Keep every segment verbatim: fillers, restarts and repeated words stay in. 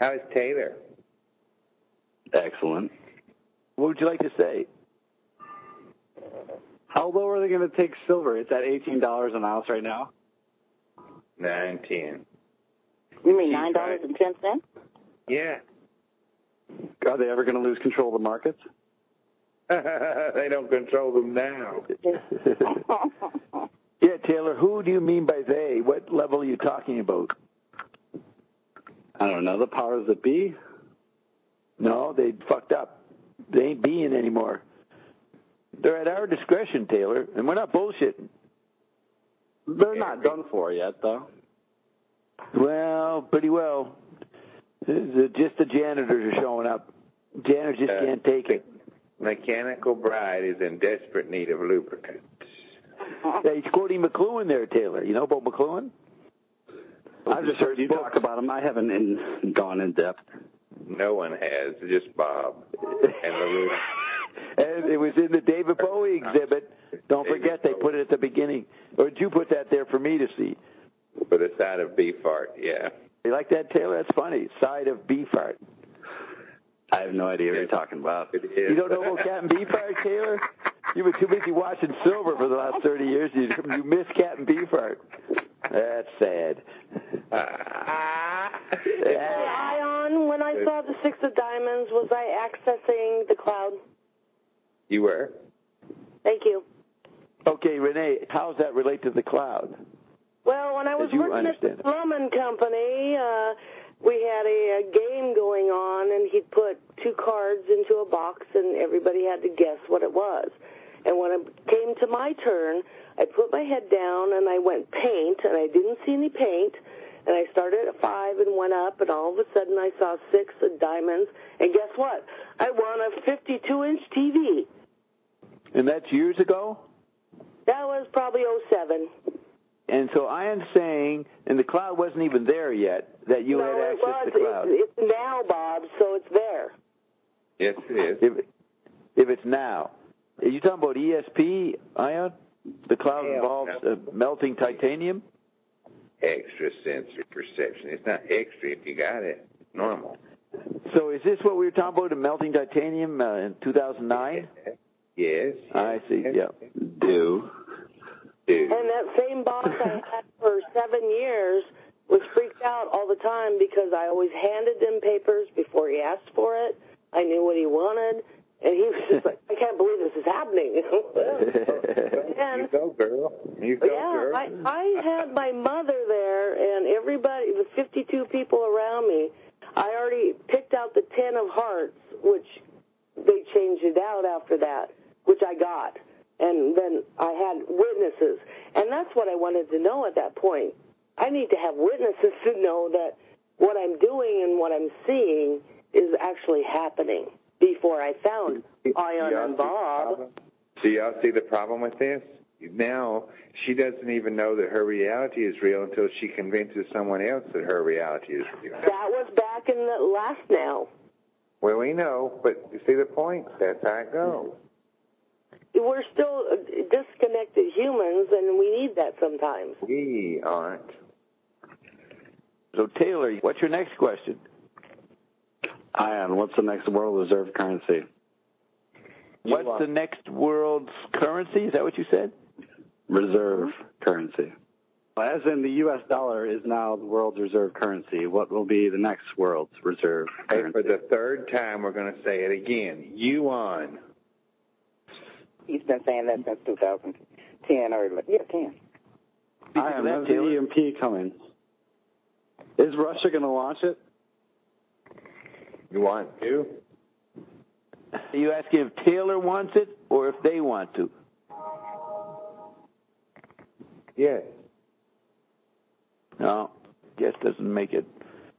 How's Taylor? Excellent. What would you like to say? How low are they going to take silver? It's at eighteen dollars an ounce right now. Nine ten. You mean nine dollars and ten cents? Yeah. Are they ever going to lose control of the markets? They don't control them now. Yeah, Taylor, who do you mean by they? What level are you talking about? I don't know. The powers that be? No, they fucked up. They ain't being anymore. They're at our discretion, Taylor, and we're not bullshitting. They're not done for yet, though. Well, pretty well. Just the janitors are showing up. Janitors just Uh, can't take it. Mechanical Bride is in desperate need of lubricant. Yeah, he's quoting McLuhan there, Taylor. You know about McLuhan? I've just heard you talk about him. I haven't in, gone in depth. No one has, just Bob and LaRue. And it was in the David Bowie exhibit. Don't David forget, they Bowie. put it at the beginning. Or did you put that there for me to see? For the side of Beefheart, yeah. You like that, Taylor? That's funny. Side of Beefheart. I have no idea what you're talking about. It is. You don't know about Captain Beefheart, Taylor? You were too busy watching Silver for the last thirty years. You, you missed Captain Beefheart. That's sad. Hey, Ion, when I saw the Six of Diamonds, was I accessing the cloud? You were? Thank you. Okay, Renee, how does that relate to the cloud? Well, when I was As you working at the understand it. plumbing company, uh, we had a, a game going on, and he'd put two cards into a box, and everybody had to guess what it was. And when it came to my turn, I put my head down, and I went paint, and I didn't see any paint, and I started at five and went up, and all of a sudden I saw six of diamonds, and guess what? I won a fifty-two inch T V. And that's years ago? That was probably oh seven. And so I am saying, and the cloud wasn't even there yet, that you no, had access it was. to the cloud. It's, it's now, Bob, so it's there. Yes, it is. If, if it's now. Are you talking about E S P, Ion? The cloud Hell involves no. uh, melting titanium? Extrasensory perception. It's not extra if you got it. Normal. So is this what we were talking about, the melting titanium uh, in two thousand nine? Yes. I see, yes. yeah. Do. Dude. And that same boss I had for seven years was freaked out all the time because I always handed him papers before he asked for it. I knew what he wanted. And he was just like, I can't believe this is happening. and, you go, girl. You go, yeah, girl. I, I had my mother there and everybody, the fifty-two people around me. I already picked out the ten of hearts, which they changed it out after that, which I got. And then I had witnesses. And that's what I wanted to know at that point. I need to have witnesses to know that what I'm doing and what I'm seeing is actually happening before I found Ion and Bob. Do y'all see the problem with this? Now, she doesn't even know that her reality is real until she convinces someone else that her reality is real. That was back in the last now. Well, we know, but you see the point? That's how it goes. We're still disconnected humans, and we need that sometimes. We aren't. So, Taylor, what's your next question? Ion, what's the next world reserve currency? What's the next world's currency? Is that what you said? Reserve currency. As in the U S dollar is now the world's reserve currency. What will be the next world's reserve Hey, currency? for the third time, we're going to say it again. Yuan. He's been saying that since two thousand ten or yeah, ten. Ion, when's the E M P coming? Is Russia going to launch it? You want to? Are you asking if Taylor wants it or if they want to? Yes. No, guess doesn't make it.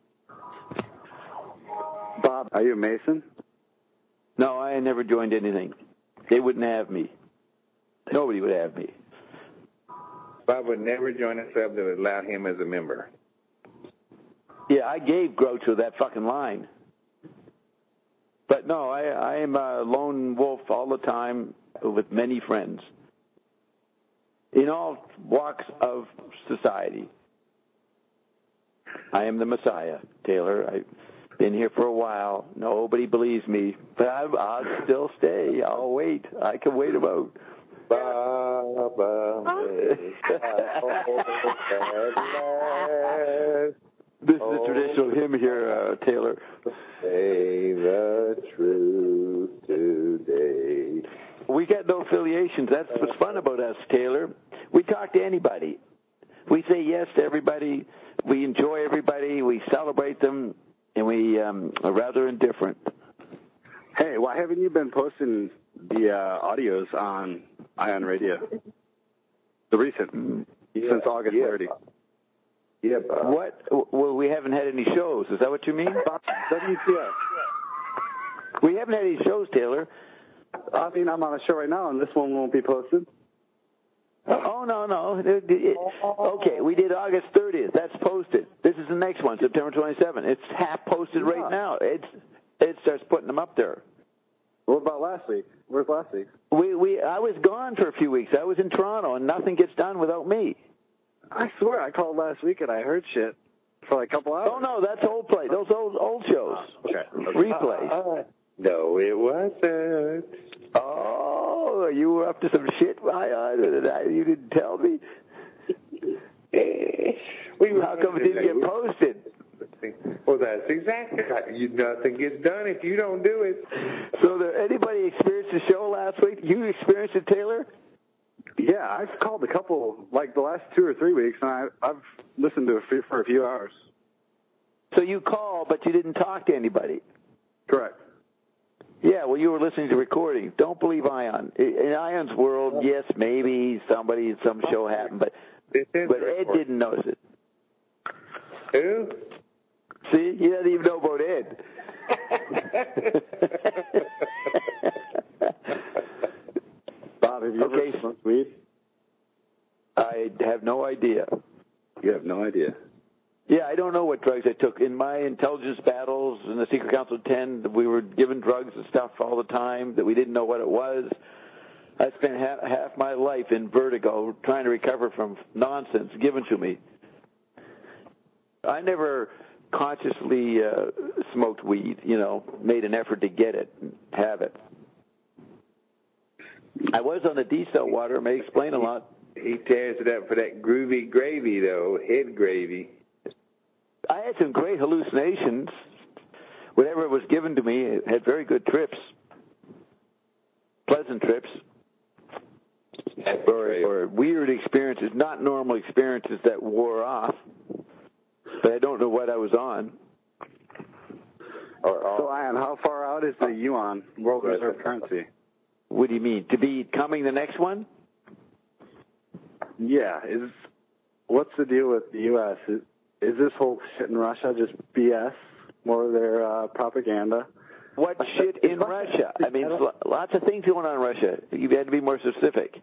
Bob, are you a Mason? No, I never joined anything. They wouldn't have me. Nobody would have me. Bob would never join a club that would allow him as a member. Yeah, I gave Groucho that fucking line. But no, I, I am a lone wolf all the time with many friends in all walks of society. I am the Messiah, Taylor. I, Been here for a while. Nobody believes me, but I'm, I'll still stay. I'll wait. I can wait them out. This is a traditional hymn here, uh, Taylor. Say the truth today. We got no affiliations. That's what's fun about us, Taylor. We talk to anybody. We say yes to everybody. We enjoy everybody. We celebrate them, and we um, are rather indifferent. Hey, why haven't you been posting the uh, audios on Ion Radio? The recent, yeah, since August yeah. thirtieth. Yeah, Bob. What? Well, we haven't had any shows. Is that what you mean? W T F. We haven't had any shows, Taylor. I mean, I'm on a show right now, and this one won't be posted. Oh, no, no. Okay, we did August thirtieth. That's posted. This is the next one, September twenty-seventh. It's half posted right Yeah. now. It's It starts putting them up there. What about last week? Where's last week? We we I was gone for a few weeks. I was in Toronto, and nothing gets done without me. I swear I called last week and I heard shit for like a couple hours. Oh, no, that's old play. Those old old shows. Okay. Replays. Uh, no, it wasn't. Oh, you were up to some shit, Ion, and you didn't tell me? We were How come it didn't get posted? Well, that's exactly right. You, nothing gets done if you don't do it. So there anybody experienced the show last week? You experienced it, Taylor? Yeah, I've called a couple, like the last two or three weeks, and I, I've listened to it for, for a few hours. So you called, but you didn't talk to anybody? Correct. Yeah, well, you were listening to recordings. Don't believe Ion. In Ion's world, yes, maybe somebody, some show happened, but but Ed didn't notice it. Who? See, he doesn't even know about Ed. Bob, have you Okay. ever smoked weed? I have no idea. You have no idea. Yeah, I don't know what drugs I took. In my intelligence battles in the Secret Council ten, we were given drugs and stuff all the time that we didn't know what it was. I spent half, half my life in vertigo trying to recover from nonsense given to me. I never consciously uh, smoked weed, you know, made an effort to get it and have it. I was on the D-cell water. It may explain a lot. He tears it up for that groovy gravy, though, head gravy. I had some great hallucinations. Whatever was given to me, it had very good trips, pleasant trips, or, or weird experiences, not normal experiences that wore off. But I don't know what I was on. Or, or, so, Ian, how far out is the yuan, world reserve currency? What do you mean? To be coming the next one? Yeah. Is what's the deal with the U S? Is, is this whole shit in Russia just B S, more of their uh, propaganda? What shit in Russia? I mean, lots of things going on in Russia. You had to be more specific.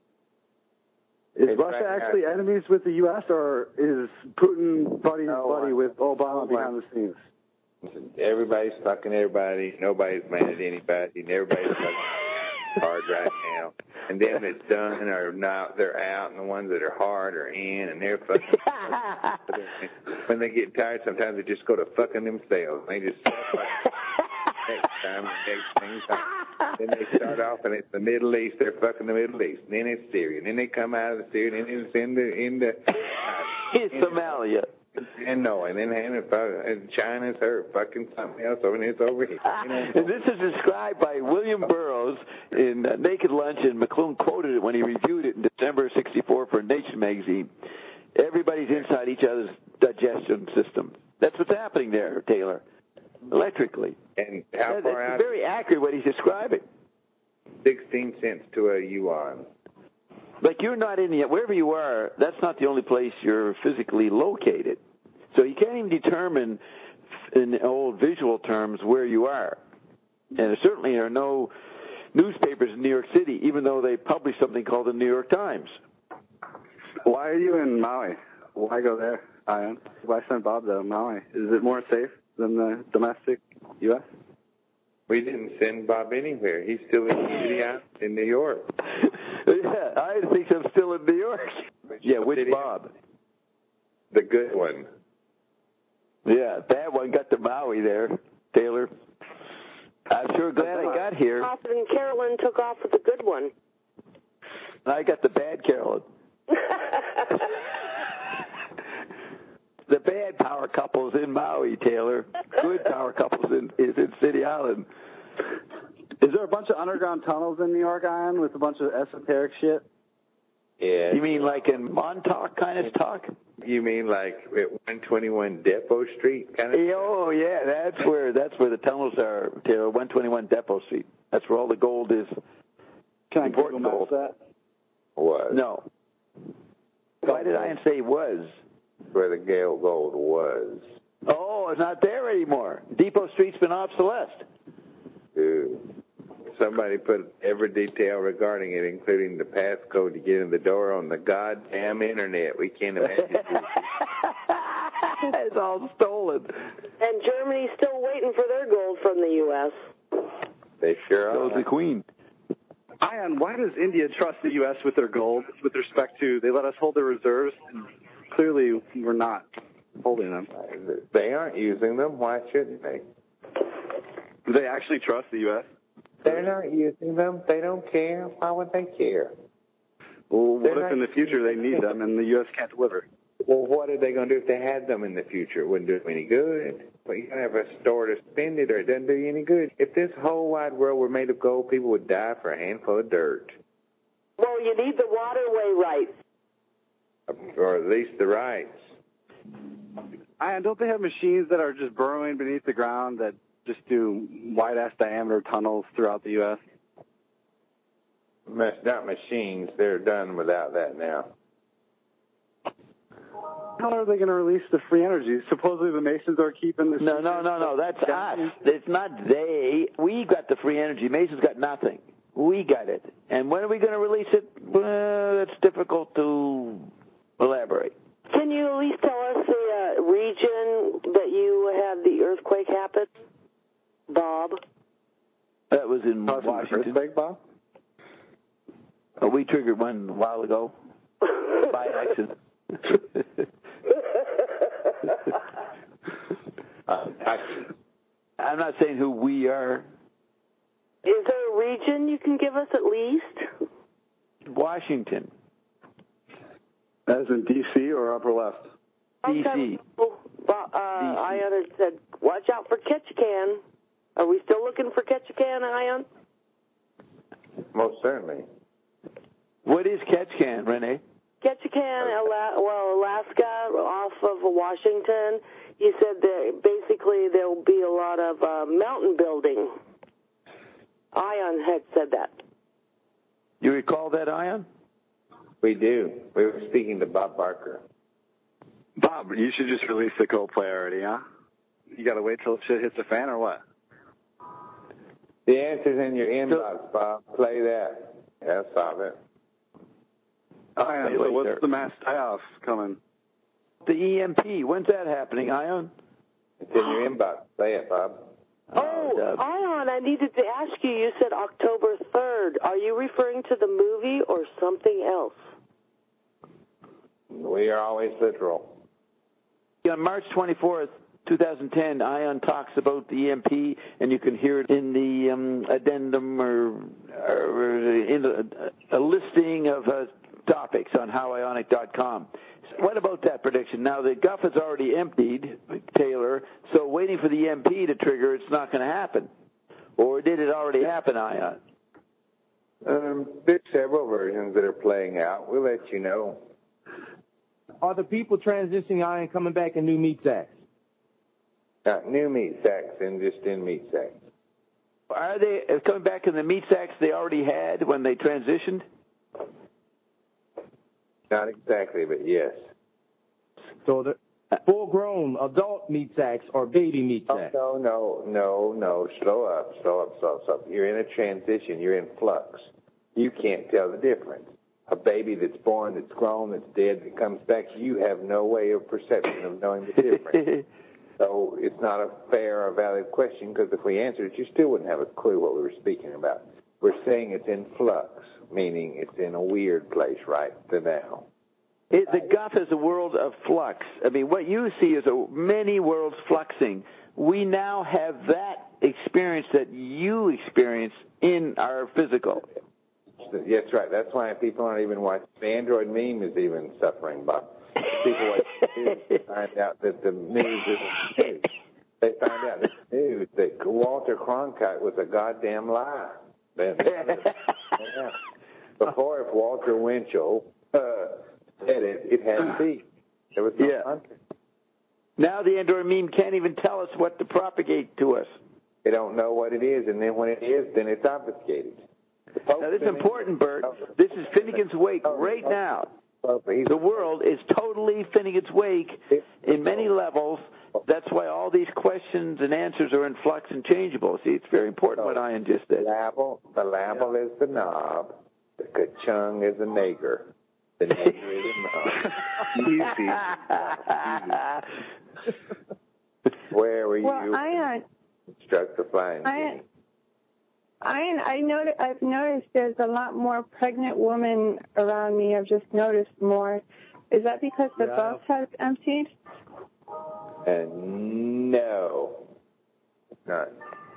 Is Russia actually enemies with the U S, or is Putin buddy buddy with Obama behind the scenes? Everybody's fucking everybody. Nobody's mad at anybody. And everybody's fucking hard right now. And them that's done are not, they're out, and the ones that are hard are in, and they're fucking. When they get tired, sometimes they just go to fucking themselves. They just next time, next thing. Then they start off, and it's the Middle East. They're fucking the Middle East. And then it's Syria. And then they come out of the Syria, and then it's in the in the. It's Somalia. And no, and then and China's hurt fucking something else, and it's over here. You know? And this is described by William Burroughs in uh, Naked Lunch, and McLuhan quoted it when he reviewed it in December of sixty-four for Nation magazine. Everybody's inside each other's digestion system. That's what's happening there, Taylor, electrically. And how that, far it's out? very accurate what he's describing. Sixteen cents to a yuan. Like you're not in the, wherever you are, that's not the only place you're physically located. So you can't even determine in old visual terms where you are. And there certainly are no newspapers in New York City, even though they publish something called the New York Times. Why are you in Maui? Why go there, Ian? Why send Bob to Maui? Is it more safe than the domestic U S? We didn't send Bob anywhere. He's still in the city out in New York. Yeah, I think I'm still in New York. Yeah, which Bob? The good one. Yeah, bad one got to Maui there, Taylor. I'm sure glad I got here. And Carolyn took off with the good one. I got the bad Carolyn. The bad power couple's in Maui, Taylor. Good power couple's in is in City Island. Is there a bunch of underground tunnels in New York, Ian, with a bunch of esoteric shit? Yeah. You mean like in Montauk kind of talk? You mean like at one twenty-one Depot Street kind of? Oh yeah, that's where that's where the tunnels are, Taylor. one twenty-one Depot Street. That's where all the gold is. Can I Important Google gold. that? Was. No. Why did I say was? Where the Gale Gold was. Oh, it's not there anymore. Depot Street's been obsolete. Dude. Somebody put every detail regarding it, including the passcode to get in the door, on the goddamn internet. We can't imagine. It's all stolen. And Germany's still waiting for their gold from the U S They sure So is are. the Queen. Ian, why does India trust the U S with their gold with respect to they let us hold their reserves? And clearly, we're not holding them. They aren't using them. Why shouldn't they? Do they actually trust the U S? They're not using them. They don't care. Why would they care? Well, what They're if not- in the future they need them and the U S can't deliver? Well, what are they going to do if they had them in the future? It wouldn't do them any good. But you don't have a store to spend it, or it doesn't do you any good. If this whole wide world were made of gold, people would die for a handful of dirt, Well, you need the waterway rights. or at least the rights. Ian, don't they have machines that are just burrowing beneath the ground that just do wide-ass diameter tunnels throughout the U S? Not machines. They're done without that now. How are they going to release the free energy? Supposedly the Masons are keeping the... No, no, no, no. That's us. It's not they. We got the free energy. Mason's got nothing. We got it. And when are we going to release it? Well, it's difficult to elaborate. Can you at least tell us the uh, region that you had the earthquake happen, Bob? That was in Causing the Washington. earthquake, Bob? Oh, we triggered one a while ago by accident. uh, I, I'm not saying who we are. Is there a region you can give us at least? Washington. As in D C or upper left? D C. Uh, Ion had said, watch out for Ketchikan. Are we still looking for Ketchikan, Ion? most certainly. What is Ketchikan, Renee? Ketchikan, Ala- well, Alaska, off of Washington. He said that basically there will be a lot of uh, mountain building. Ion had said that. You recall that, Ion? We do. We were speaking to Bob Barker. Bob, you should just release the Coldplay already, huh? You got to wait till shit hits the fan or what? The answer's in your inbox, Bob. Play that. That'll solve it. Oh, yeah. So what's the mass die-off coming? The E M P. When's that happening, Ion? It's in your inbox. Play it, Bob. Oh, uh, Ion, I needed to ask you, you said October third. Are you referring to the movie or something else? We are always literal. On March twenty-fourth, twenty ten, Ion talks about the E M P, and you can hear it in the um, addendum or, or in the, a listing of uh, topics on how ionic dot com. So what about that prediction? Now, the Guff is already emptied, Taylor, so waiting for the E M P to trigger, it's not going to happen. Or did it already happen, Ion? Um, there's several versions that are playing out. We'll let you know. Are the people transitioning ion coming back in new meat sacks? Not new meat sacks and just in meat sacks. Are they uh, coming back in the meat sacks they already had when they transitioned? Not exactly, but yes. So the full-grown adult meat sacks or baby meat Oh, sacks? no, no, no, no. Slow up, slow up, slow up, slow up. You're in a transition. You're in flux. You can't tell the difference. A baby that's born, that's grown, that's dead, that comes back, you have no way of perception of knowing the difference. So it's not a fair or valid question, because if we answered it, you still wouldn't have a clue what we were speaking about. We're saying it's in flux, meaning it's in a weird place right to now. It, the Guff is a world of flux. I mean, what you see is a, many worlds fluxing. We now have that experience that you experience in our physical. That's right. That's why people aren't even watching. The Android meme is even suffering, Bob. People watch the news find out that the news isn't news. They find out that the news that Walter Cronkite was a goddamn lie. Then, yeah. Before, if Walter Winchell uh, said it, it had to be. There was no yeah. country. Now the Android meme can't even tell us what to propagate to us. They don't know what it is, and then when it is, then it's obfuscated. Now, this is important, Bert. This is Finnegan's Wake right now. The world is totally Finnegan's Wake in many levels. That's why all these questions and answers are in flux and changeable. See, it's very important what Ian just said. The label, the label is the knob. The ka-chung is a nigger. The nigger is a knob. Where were well, you? Ian, Struck the flying I, I, I noticed, I've noticed there's a lot more pregnant women around me. I've just noticed more. Is that because the Yeah. bus has emptied? And no. Not.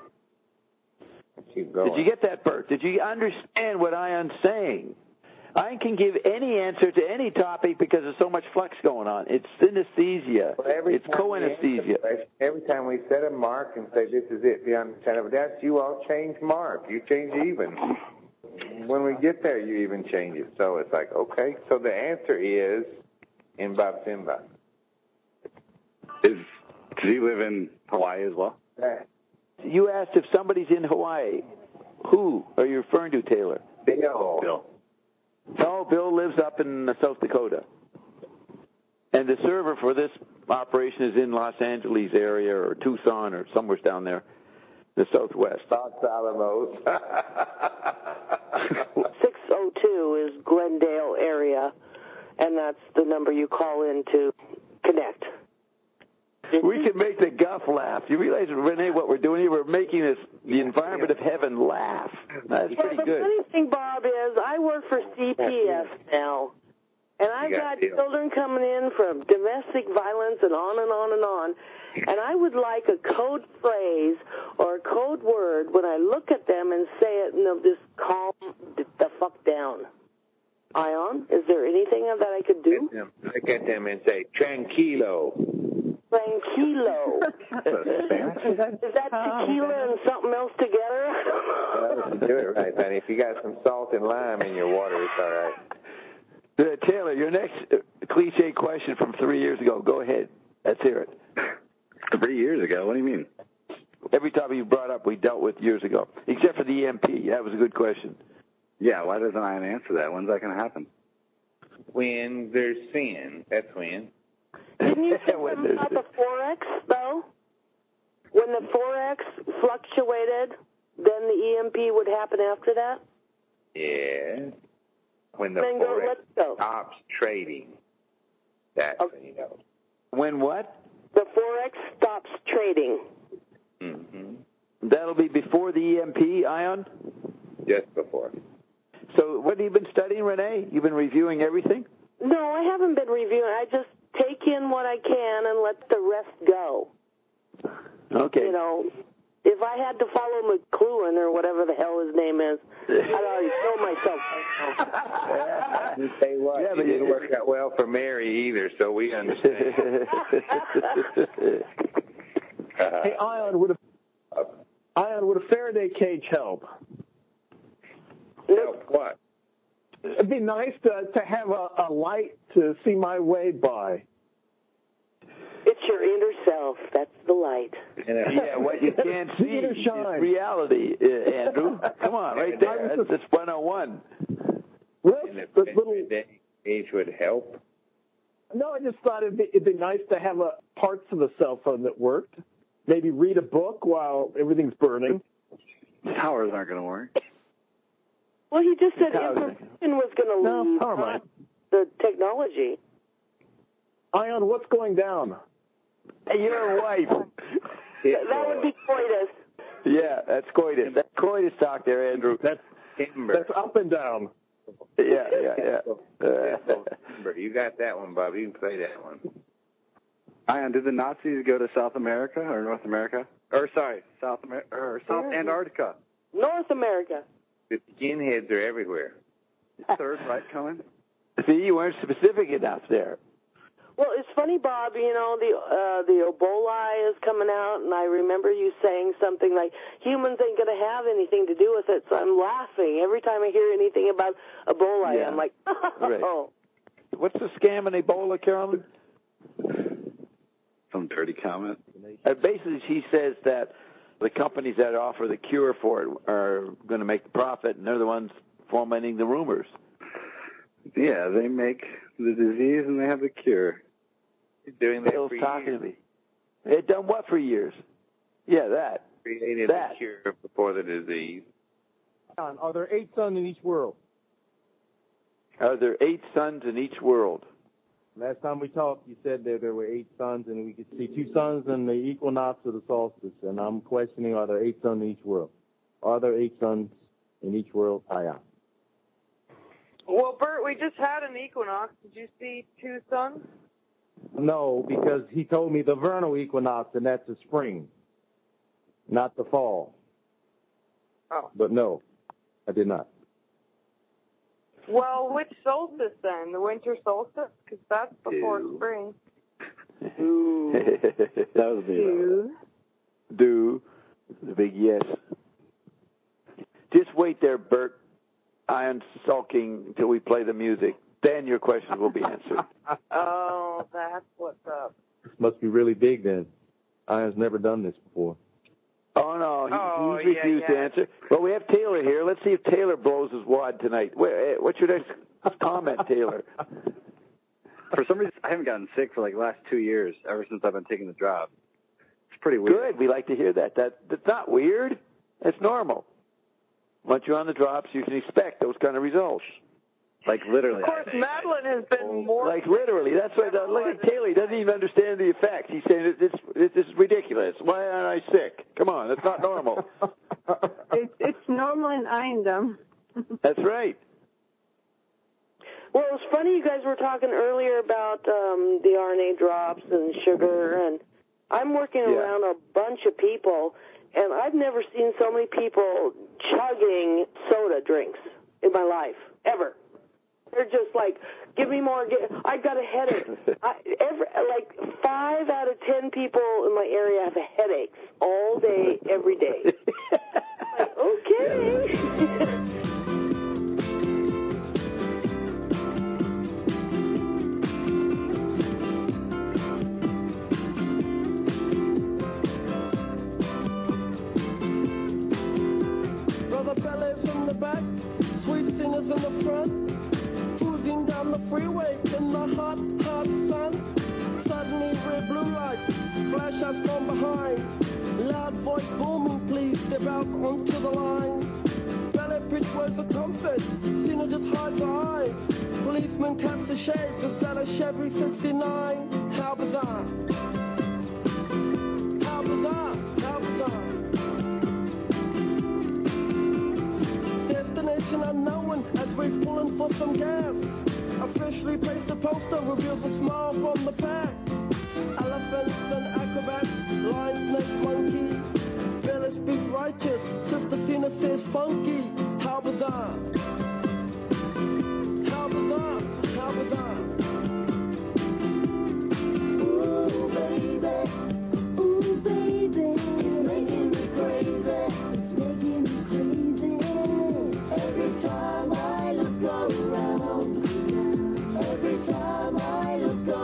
Keep going. Did you get that, Bert? Did you understand what Ian's saying? Ian can give any answer to any topic because there's so much flux going on. It's synesthesia. Well, every it's time we co-anesthesia. answer, every time we set a mark and say this is it beyond the shadow of a doubt, you all change mark. You change even. When we get there, you even change it. So it's like, okay. So the answer is Imba Simba. Is, does he live in Hawaii as well? You asked if somebody's in Hawaii. Who are you referring to, Taylor? Bill. Bill. No, Bill lives up in South Dakota. And the server for this operation is in Los Angeles area or Tucson or somewhere down there, the Southwest. Los Alamos. six oh two is Glendale area, and that's the number you call in to connect. We can make the Guff laugh. You realize, Renee, what we're doing here? We're making this the environment of heaven laugh. That's Yeah, pretty the good. funny thing, Bob, is I work for C P S now, and I've You got got deal. children coming in from domestic violence and on and on and on, and I would like a code phrase or a code word when I look at them and say it, and they'll just calm the, the fuck down. Ion, is there anything that I could do? Look at them and say, tranquilo. Tranquilo. Is that tequila and something else together? Well, if you do it right, honey. If you got some salt and lime in your water, it's all right. Uh, Taylor, your next uh, cliche question from three years ago. Go ahead. Let's hear it. Three years ago? What do you mean? Every topic you brought up, we dealt with years ago, except for the E M P. That was a good question. Yeah, why doesn't Ian answer that? When's that going to happen? When there's sin, that's when. Didn't you say When something there's about the forex, though? When the forex fluctuated, then the E M P would happen after that? Yeah. When the Then go, forex let's go. stops trading, that's Okay. when you know. When what? The forex stops trading. Mm-hmm. That'll be before the E M P, Ion? Just before. So what have you been studying, Renee? You've been reviewing everything? No, I haven't been reviewing. I just take in what I can and let the rest go. Okay. You know, if I had to follow McLuhan or whatever the hell his name is, I'd already kill myself. You say what? Yeah, Yeah, but it didn't you- work out well for Mary either, so we understand. Hey, Ion, would a, Ion, would a Faraday cage help? Help what? It'd be nice to to have a, a light to see my way by. It's your inner self. That's the light. Yeah, what you can't see Inner is shine. reality, uh, Andrew. Come on, right there. That's, that's one oh one. Well, And if the little, the age would help. no, I just thought it'd be, it'd be nice to have a, parts of a cell phone that worked. Maybe read a book while everything's burning. Towers aren't going to work. Well, he just said Power information was going to No, leave, power not line. the technology. Ion, what's going down? Hey, your wife. That would be coitus. Yeah, that's coitus. That's coitus talk there, Andrew. That's Timber. that's up and down. them. Yeah, yeah, yeah. Uh, you got that one, Bob. You can play that one. Ion, did the Nazis go to South America or North America? Or, sorry, South America, or South Antarctica? North America. The skinheads are everywhere. Third, right, Cohen? See, you weren't specific enough there. Well, it's funny, Bob, you know, the uh, the Ebola is coming out, and I remember you saying something like, humans ain't going to have anything to do with it, so I'm laughing. Every time I hear anything about Ebola, Yeah. I'm like, oh. Right. What's the scam in Ebola, Carolyn? Some dirty comment. Uh, basically, she says that the companies that offer the cure for it are going to make the profit, and they're the ones fomenting the rumors. Yeah, they make the disease and they have the cure. Doing that Bill's for talking years. to me. They've done what for years? Yeah, that. Created that. the cure before the disease. Are there eight suns in each world? Are there eight suns in each world? Last time we talked, you said that there were eight suns, and we could see two suns in the equinox or the solstice. And I'm questioning, are there eight suns in each world? Are there eight suns in each world? I am. Well, Bert, we just had an equinox. Did you see two suns? No, because he told me the vernal equinox, and that's the spring, not the fall. Oh. But no, I did not. Well, which solstice then? The winter solstice? Because that's before Ew. spring. Ooh. That was me. Do. Do. The big yes. Just wait there, Bert. I am sulking until we play the music. Then your questions will be answered. Oh, that's what's up. This must be really big then. I have never done this before. Oh, no, he, Oh, he's yeah, refused yeah. to answer. Well, we have Taylor here. Let's see if Taylor blows his wad tonight. Wait, what's your next comment, Taylor? For some reason, I haven't gotten sick for like the last two years, ever since I've been taking the drop. It's pretty weird. Good. We like to hear that. That That's not weird. That's normal. Once you're on the drops, you can expect those kind of results. Like literally. Of course, Madeline has been more... Like literally. That's why. Look at Taylor. He doesn't even understand the effect. He's saying, it's, it's, this is ridiculous. Why aren't I sick? Come on. That's not normal. It's, it's normal in Indom. That's right. Well, it was funny you guys were talking earlier about um, the R N A drops and sugar, and I'm working Yeah. around a bunch of people, and I've never seen so many people chugging soda drinks in my life, ever. They're just like, give me more. Get, I got a headache. I, every, like five out of ten people in my area have headaches all day, every day. Like, okay. Brother bellies in the back, sweet singers in the front, cruising down the freeway in the hot, hot sun. Suddenly red blue lights flash us from behind. Loud voice booming, please step out onto the line. Ballet bridge words of comfort, Cena just hides her eyes. Policeman taps the shades, is that a Chevy sixty-nine? How bizarre. How bizarre, how bizarre. Destination unknown as we're pulling for some gas. Officially placed a poster, reveals a smile from the pack. Elephants and acrobats, lion, snake, monkey. Village speaks righteous, Sister Cena says funky. How bizarre. How bizarre, how bizarre. Ooh, baby. Ooh, baby. It's making me crazy. It's making me crazy. Every time I look around, every time I look around.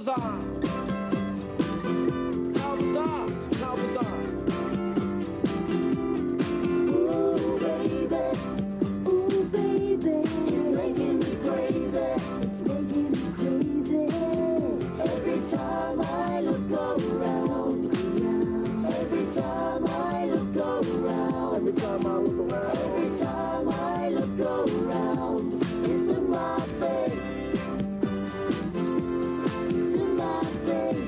was I? How was I? How was I? Ooh, baby. Ooh, baby. It's making me crazy. It's making me crazy. Every time I look around. Every time I look around. Every time I look around. Every time I look around. It's in my face. It's in my face.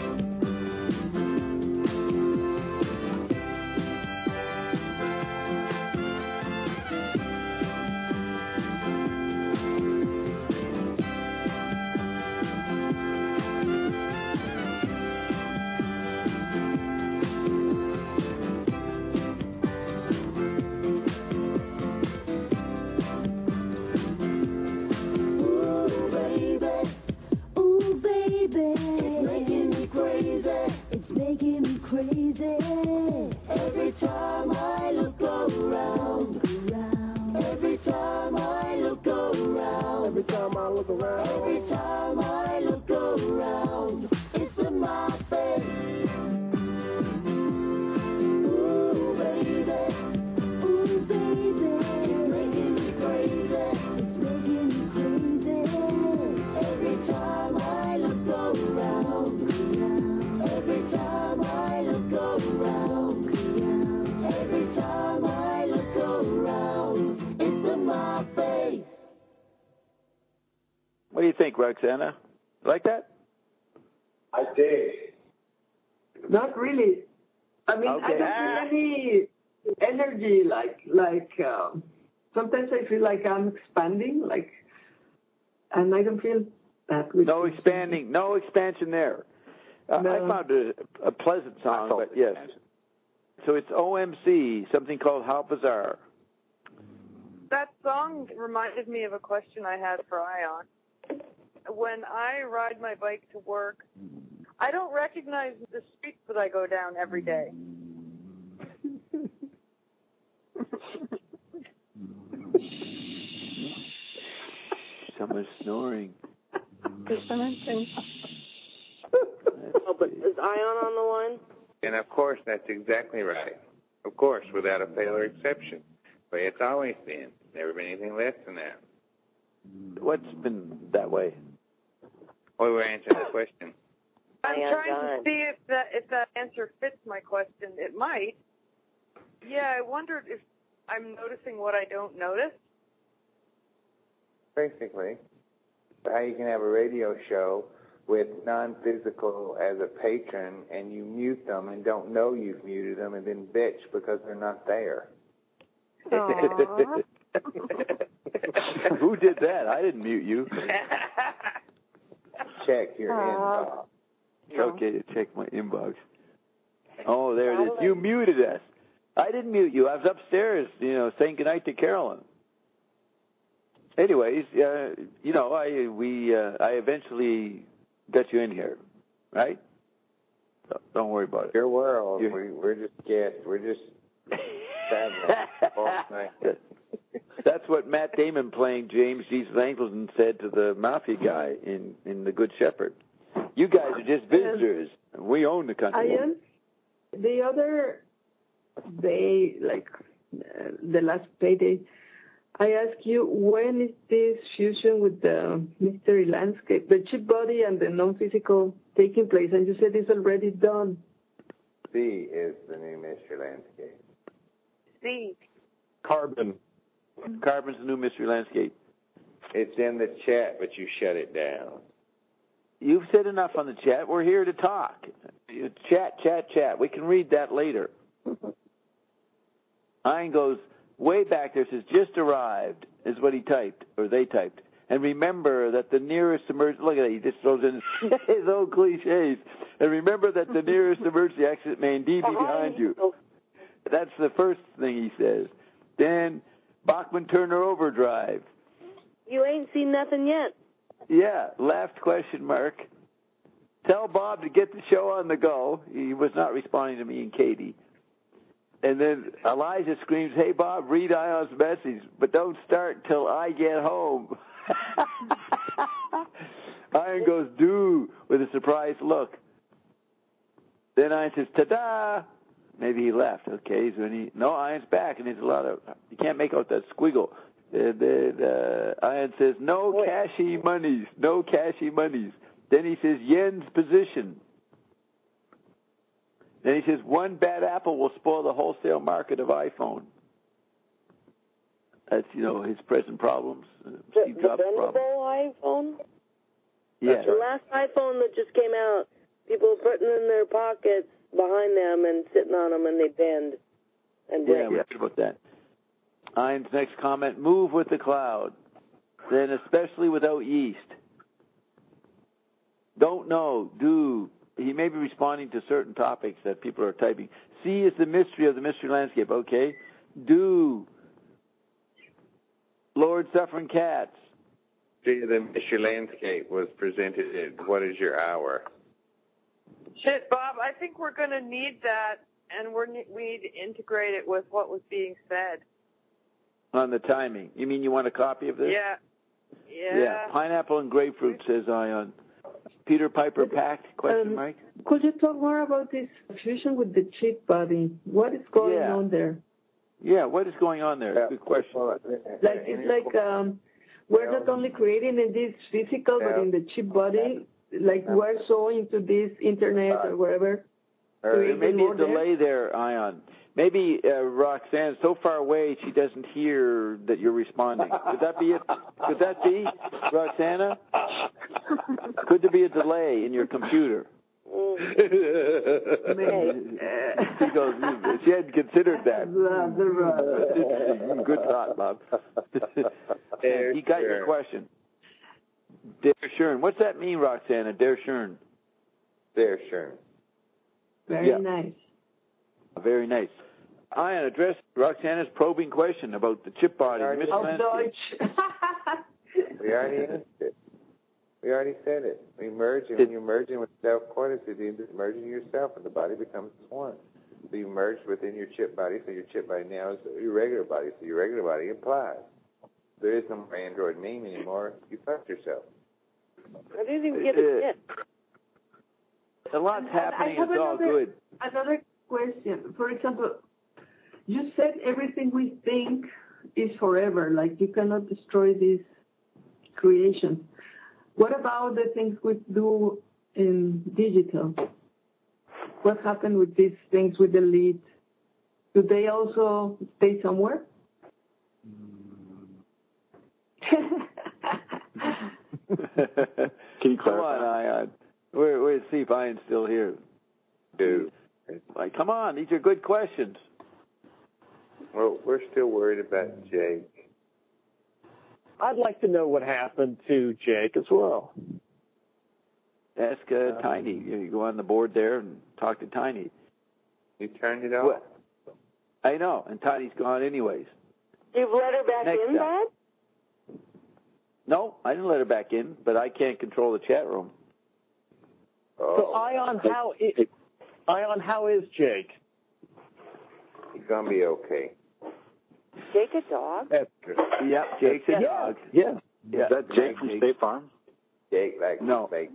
Ooh, baby. Ooh, baby. It's making me crazy. It's making me crazy. Every time I look around. Every time I look around. Every time I look around. Every time I look around. It's in my face. Ooh, baby. Ooh, baby. It's making me crazy. It's making me crazy. Every time I look around. Every time I look around. Every time I look around. It's in my face. What do you think, Roxana? Like that? I did. Not really. I mean, I Okay. don't feel any energy. Like, like um, sometimes I feel like I'm expanding. Like, and I don't feel that. With No expanding, no expansion there. Uh, No. I found it a, a pleasant song, but yes. So it's O M C, something called How Bizarre. That song reminded me of a question I had for Ion. When I ride my bike to work, I don't recognize the streets that I go down every day. Someone's snoring. Oh, but is Ion on the line? And of course, that's exactly right. Of course, without a fail or exception. But it's always been. Never been anything less than that. What's been that way? Well, we were answering the question. I'm Ion trying John. to see if that if that answer fits my question. It might. Yeah, I wondered if I'm noticing what I don't notice. Basically, how you can have a radio show with non-physical as a patron and you mute them and don't know you've muted them and then bitch because they're not there. Who did that? I didn't mute you. Check your Uh, inbox. Okay, check my inbox. Oh, there it is. You muted us. I didn't mute you. I was upstairs, you know, saying goodnight to Carolyn. Anyways, uh, you know, I we uh, I eventually got you in here, right? So don't worry about it. Your world. You're- We, we're just guests. We're just That's what Matt Damon playing James Jesus Angleton said to the mafia guy in, in The Good Shepherd. You guys are just visitors. We own the country. Ian, the other day, like uh, the last payday, I asked you, when is this fusion with the mystery landscape, the chip body and the non-physical taking place? And you said it's already done. C is the new mystery landscape. C. Carbon. Carbon's the new mystery landscape. It's in the chat, but you shut it down. You've said enough on the chat. We're here to talk. You Chat, chat, chat. We can read that later. Hein goes way back there, says, just arrived, is what he typed, or they typed. And remember that the nearest emergency, look at that, he just throws in his old cliches. And remember that the nearest emergency exit may indeed be behind you. That's the first thing he says. Then, Bachman Turner Overdrive. You ain't seen nothing yet. Yeah, left question mark. Tell Bob to get the show on the go. He was not responding to me and Katie. And then Elijah screams, hey, Bob, read Ion's message, but don't start till I get home. Iron goes, do, with a surprised look. Then Iron says, ta-da! Maybe he left. Okay, so when he, no, Iron's back, and there's a lot of, you can't make out that squiggle. Uh, the, uh, Iron says, no cashy monies, no cashy monies. Then he says, yen's position. Then he says, one bad apple will spoil the wholesale market of iPhone. That's, you know, his present problems. Uh, The, Steve the Jobs' bendable problems. iPhone? Yeah. The last iPhone that just came out, people were putting in their pockets behind them and sitting on them, and they bend and break. Yeah, we heard about that. Iron's next comment, move with the cloud. Then especially without yeast. Don't know, do. He may be responding to certain topics that people are typing. C is the mystery of the mystery landscape. Okay. Do. Lord Suffering Cats. See, the mystery landscape was presented at What Is Your Hour? Shit, Bob, I think we're going to need that, and we're, we need to integrate it with what was being said. On the timing. You mean you want a copy of this? Yeah. Yeah. Yeah. Pineapple and grapefruit, says Ion. Peter Piper packed? Question, Um, Mike? Could you talk more about this fusion with the chip body? What is going Yeah. on there? Yeah, what is going on there? Good question. Like it's like um, we're not only creating in this physical, but in the chip body. Like we're so into this internet or wherever. There may be a delay there, Ion. Maybe uh, Roxanne's so far away she doesn't hear that you're responding. Could that be it? Could that be, Roxana? Could there be a delay in your computer? She goes, she hadn't considered that. Good thought, Bob. He got your question. Der Schön. What's that mean, Roxana? Der Schön. Der Schön. Very Yeah. nice. Very nice. Ian, address Roxana's probing question about the chip body. The mystery Auf landscape. Deutsch. We already answered it. We already said it. We merge, and when you merge in with self-quantity, you're merging yourself, and the body becomes one. So you merge within your chip body, so your chip body now is your regular body, so your regular body implies. There is no more Android meme anymore. You fucked yourself. I didn't even get it yet. A lot's happening. I have It's all another, good. Another question. For example, you said everything we think is forever. Like you cannot destroy these creations. What about the things we do in digital? What happened with these things we delete? Do they also stay somewhere? Can you Come clarify? on, Ion. We're, we're see if Ian's still here. Dude. Like, come on, these are good questions. Well, we're still worried about Jake. I'd like to know what happened to Jake as well. Ask uh, Tiny. You go on the board there and talk to Tiny. You turned it off? What? I know, and Tiny's gone anyways. You've let her back Next in, time. Bob? No, I didn't let her back in, but I can't control the chat room. Oh. So, Ion, how is, Ion, how is Jake? He's going to be okay. Jake a dog? That's Yep, Jake's a yeah. dog. Yeah. Yeah. Is that Jake Like from Jake. State Farm? Jake, like, No. like,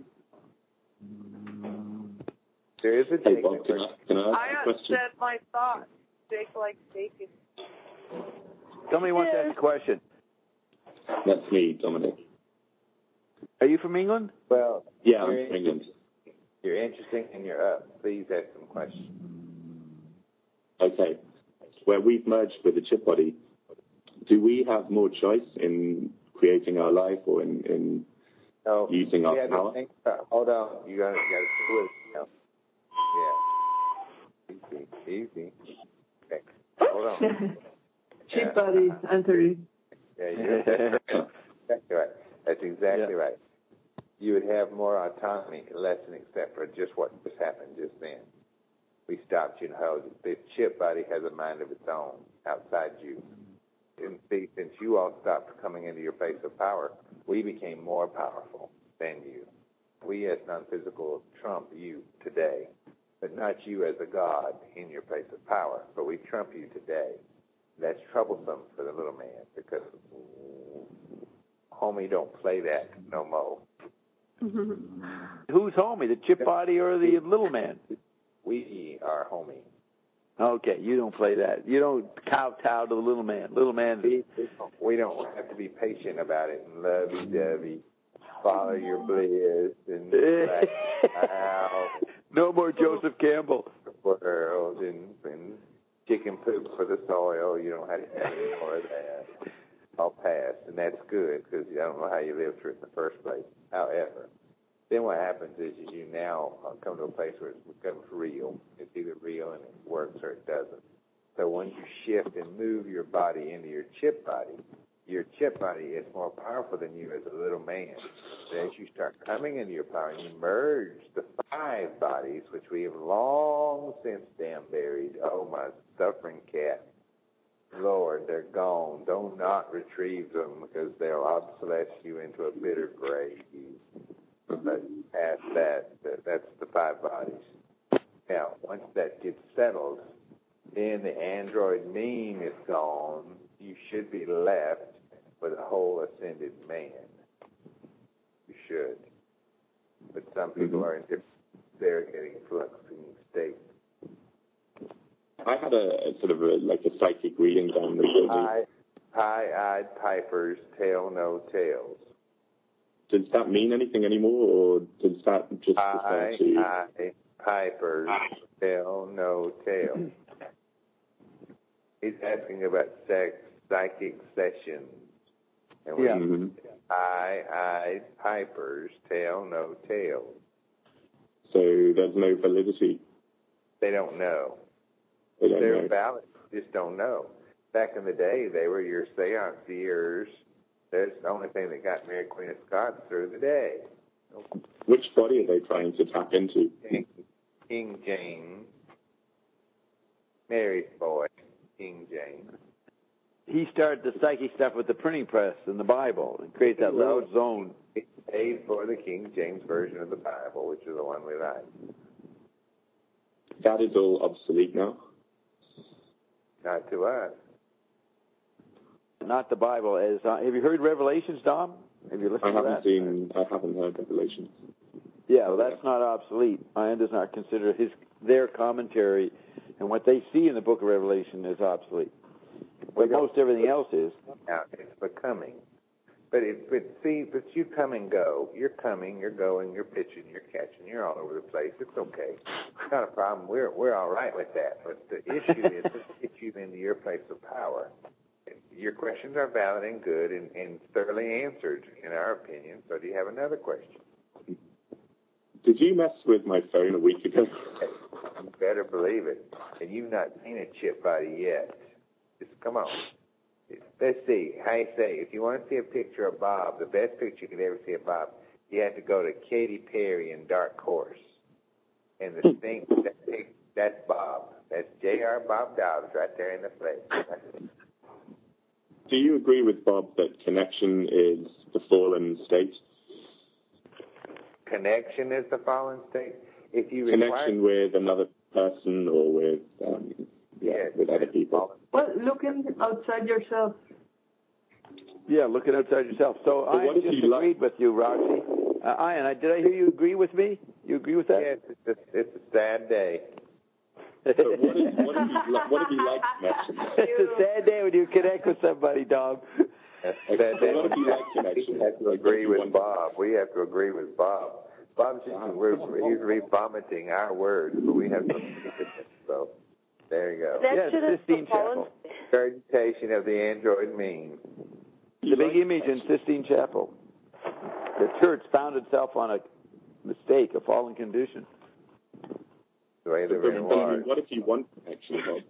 there is a Hey, Jake. Bob, can I, can I ask I a question? said my thoughts. Jake likes bacon. Somebody wants to ask a question. That's me, Dominic. Are you from England? Well, Yeah, I'm you're from England. You're interesting and you're up. Please ask some questions. Okay. Where we've merged with the chip body, do we have more choice in creating our life or in, in No, using our you have to power? think about- hold on. You got to got to do it now. Yeah. Easy, easy. Okay. Hold on. Chip Yeah. body answering. Yeah, you're that's exactly right. That's exactly Yeah. right. You would have more autonomy, less than except for just what just happened just then. We stopped you know, the chip body has a mind of its own outside you. And see, since you all stopped coming into your place of power, we became more powerful than you. We as non-physical trump you today, but not you as a god in your place of power, but we trump you today. That's troublesome for the little man because homie don't play that no more. Who's homie, the chip body or the little man? We are homie. Okay, you don't play that. You don't kowtow to the little man. Little man. We, we don't have to be patient about it and lovey-dovey. Follow your bliss and black out. No more Joseph Campbell. World and, and chicken poop for the soil. You don't have to have any more of that. All passed, and that's good because I don't know how you lived through it in the first place. However, then what happens is you now come to a place where it becomes real. It's either real and it works or it doesn't. So when you shift and move your body into your chip body, your chip body is more powerful than you as a little man. And as you start coming into your power and you merge the five bodies, which we have long since damn buried. Oh, my suffering cat. Lord, they're gone. Do not retrieve them because they'll obsolesce you into a bitter grave. But past that, that's the five bodies. Now, once that gets settled, then the android meme is gone. You should be left with a whole ascended man. You should. But some people mm-hmm. are in different, they're getting fluxing states. I had a, a sort of a, like a psychic reading down the High, high-eyed pipers tell no tales. Does that mean anything anymore, or does that just refer to... High-eyed pipers tell no tales. He's asking about sex, psychic sessions. And we yeah. mm-hmm. high-eyed pipers tell no tales. So there's no validity? They don't know. They don't They're know. valid, just don't know. Back in the day, they were your seanciers. That's the only thing that got Mary Queen of Scots through the day. Which body are they trying to tap into? King, King James, Mary's boy, King James. He started the psychic stuff with the printing press and the Bible and create that loud zone. He paid for the King James Version of the Bible, which is the one we like. That is all obsolete now? Not to us. Not the Bible. As uh, have you heard Revelations, Dom? Have you listened I to haven't that? seen. I haven't heard Revelations. Yeah, well, that's not obsolete. Ian does not consider his their commentary and what they see in the Book of Revelation is obsolete. But most everything else is. Now, it's becoming. But it, but see, but you come and go. You're coming, you're going, you're pitching, you're catching, you're all over the place. It's okay. It's not a problem. We're we're all right with that. But the issue is to get you into your place of power. Your questions are valid and good and, and thoroughly answered, in our opinion. So do you have another question? Did you mess with my phone a week ago? You better believe it. And you've not seen a chip body yet. Just come on. Let's see. I say, if you want to see a picture of Bob, the best picture you could ever see of Bob, you have to go to Katy Perry in Dark Horse. And the thing, that, that's Bob. That's J R Bob Dobbs right there in the place. Do you agree with Bob that connection is the fallen state? Connection is the fallen state? If you Connection require... with another person or with, um, yeah, yes, with other people. Well, looking outside yourself. Yeah, looking outside yourself. So but I just agreed like... with you, Roxy. Uh, Ian, I, did I hear you agree with me? You agree with that? Yes, it's a, it's a sad day. So what, is, what, if you, what if you like connection? It's a sad day when you connect with somebody, Dom. That's a sad day. What if you like connection? We have to agree with Bob. We have to agree with Bob. Bob's just, we're, he's re-vomiting our words, but we have to so there you go. Yes, Sistine Chapel. Regurgitation of the android meme. The big image in Sistine Chapel. The church found itself on a mistake, a fallen condition. The way they really are. What if you want connection, Bob?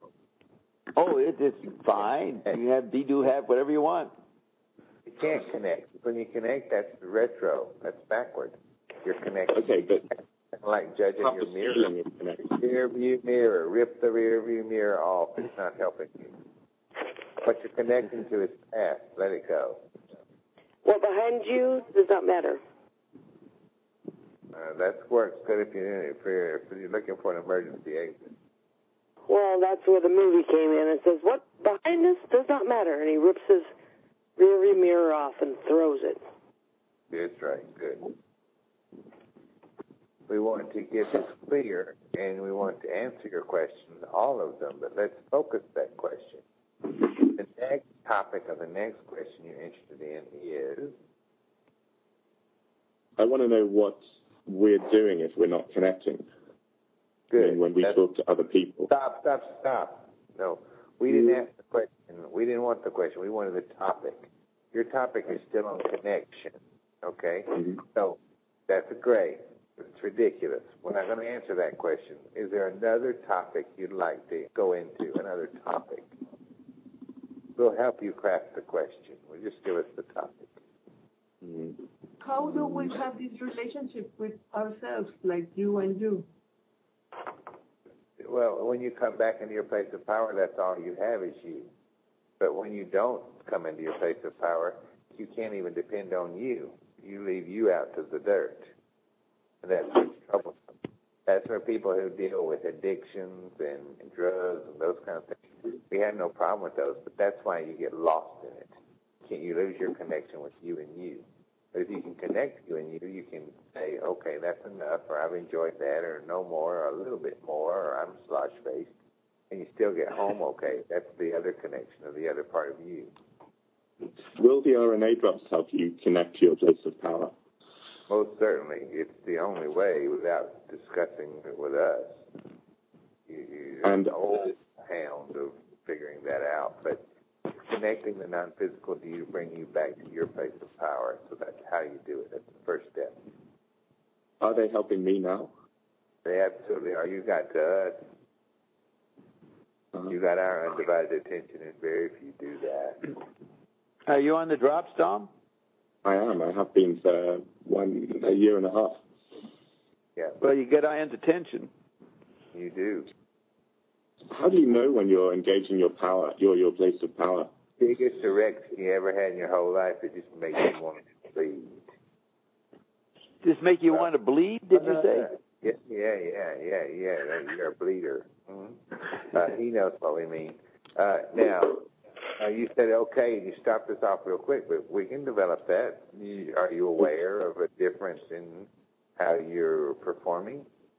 Oh, it, it's fine. You have, you do have whatever you want. You can't connect. When you connect, that's retro. That's backward. You're connected. Okay, but like judging your mirror. Rear view mirror. Rip the rear view mirror off. It's not helping you. What you're connecting to is past. Let it go. What behind you does not matter. Uh, that works good if you're, if, you're, if you're looking for an emergency exit. Well, that's where the movie came in. It says, what behind us does not matter. And he rips his rear view mirror off and throws it. That's right. Good. we want to get this clear, and we want to answer your questions, all of them, but let's focus that question. The next topic of the next question you're interested in is? I want to know what we're doing if we're not connecting. Good. I mean, when we That's, talk to other people. Stop, stop, stop. No, we didn't ask the question. We didn't want the question. We wanted the topic. Your topic is still on connection, okay? Mm-hmm. So that's great. It's ridiculous. We're not going to answer that question. Is there another topic you'd like to go into, another topic? We'll help you craft the question. Well, just give us the topic. Mm-hmm. How do we have this relationship with ourselves, like you and you? Well, when you come back into your place of power, that's all you have is you. But when you don't come into your place of power, you can't even depend on you. You leave you out to the dirt. And that's what's troublesome. That's where people who deal with addictions and, and drugs and those kind of things, we have no problem with those, but that's why you get lost in it. Can't you lose your connection with you and you? But if you can connect you and you, you can say, okay, that's enough, or I've enjoyed that, or no more, or a little bit more, or I'm slosh-faced, and you still get home okay. That's the other connection of the other part of you. Will the R N A drops help you connect to your place of power? Most certainly. It's the only way without discussing it with us. You, you're and the old hound of figuring that out, but connecting the non-physical to you bring you back to your place of power. So that's how you do it. That's the first step. Are they helping me now? They absolutely are. You got to us. Uh-huh. You got our undivided attention, and very few do that. Are you on the drops, Tom? I am. I have been for one a year and a half. Yeah. Well, you get Ian's attention. You do. How do you know when you're engaging your power, your your place of power? Biggest erection you ever had in your whole life. It just makes you want to bleed. Just make you uh, want to bleed? Did uh, you say? Yeah, yeah, yeah, yeah, yeah. You're a bleeder. Mm-hmm. Uh, he knows what we mean. Uh, now, uh, you said okay. You stopped us off real quick, but we can develop that. You, are you aware of a difference in how you're performing?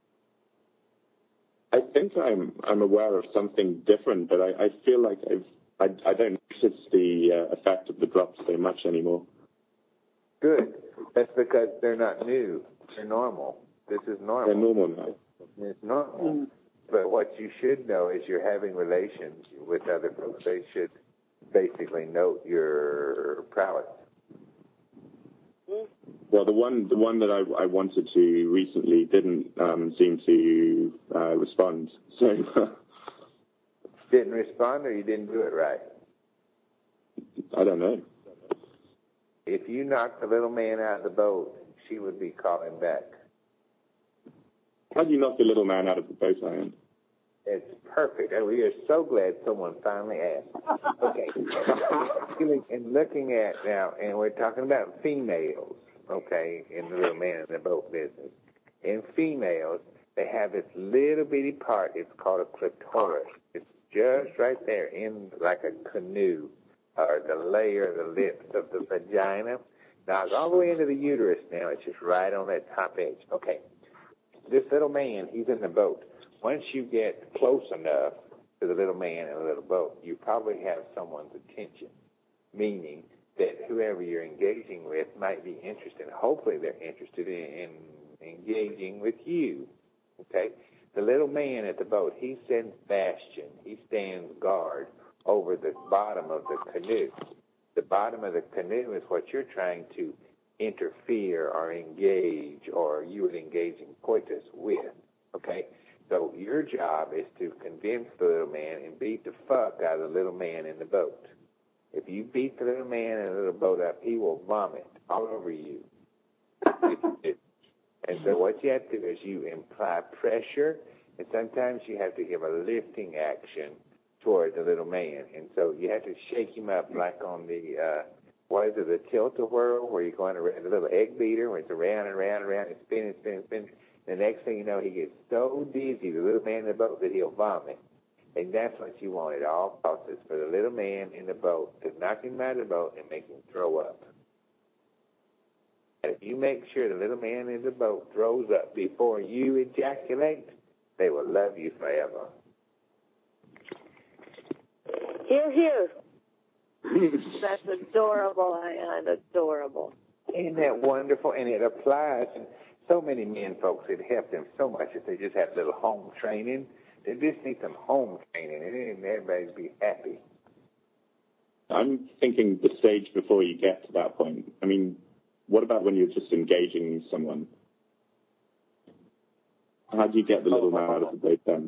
I think I'm I'm aware of something different, but I, I feel like I've I, I don't notice the uh, effect of the drops so much anymore. Good. That's because they're not new. They're normal. This is normal. They're normal now. It's normal. Mm-hmm. But what you should know is you're having relations with other folks. They should basically note your prowess. Well, the one the one that I, I wanted to recently didn't um, seem to uh, respond. So didn't respond, or you didn't do it right? I don't know. If you knocked the little man out of the boat, she would be calling back. How do you knock the little man out of the boat, Ian? It's perfect. And we are so glad someone finally asked. Okay. And looking at now, and we're talking about females, okay, in the little man in the boat business. In females, they have this little bitty part. It's called a clitoris. It's just right there in like a canoe, or the layer, the lips of the vagina. Now, it's all the way into the uterus now. It's just right on that top edge. Okay. This little man, he's in the boat. Once you get close enough to the little man in the little boat, you probably have someone's attention, meaning that whoever you're engaging with might be interested. Hopefully they're interested in, in engaging with you, okay? The little man at the boat, he sends bastion. He stands guard over the bottom of the canoe. The bottom of the canoe is what you're trying to interfere or engage, or you would engage in coitus with, okay? So your job is to convince the little man and beat the fuck out of the little man in the boat. If you beat the little man in the little boat up, he will vomit all over you. And so what you have to do is you imply pressure, and sometimes you have to give a lifting action toward the little man. And so you have to shake him up like on the, uh, what is it, the tilt-a-whirl, where you're going around, the little egg beater, where it's around and around and around and spinning, spinning, spinning. The next thing you know, he gets so dizzy, the little man in the boat, that he'll vomit. And that's what you want at all costs, is for the little man in the boat to knock him out of the boat and make him throw up. if you make sure the little man in the boat throws up before you ejaculate, they will love you forever. Here, here. That's adorable, Ion, adorable. Isn't that wonderful? And it applies. And so many men, folks, it helps them so much if they just have little home training. They just need some home training, and then everybody be happy. I'm thinking the stage before you get to that point. I mean, what about when you're just engaging someone? How do you get the little man out of the boat then?